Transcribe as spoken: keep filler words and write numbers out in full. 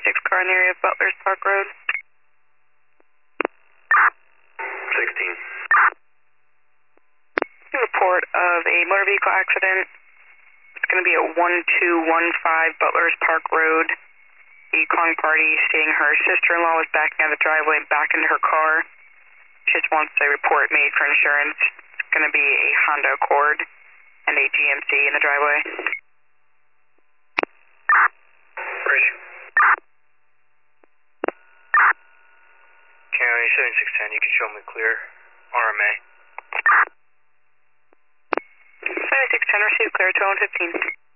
twenty-six car in the area of Butler's Park Road. sixteen. Report of a motor vehicle accident. It's going to be at one two one five Butler's Park Road. The calling party stating her sister-in-law was backing out of the driveway and back into her car. She just wants a report made for insurance. It's going to be a Honda Accord and a G M C in the driveway. Bridge. County seventy-six ten, you can show me clear. R M A. seventy-six ten, received clear, two one fifteen.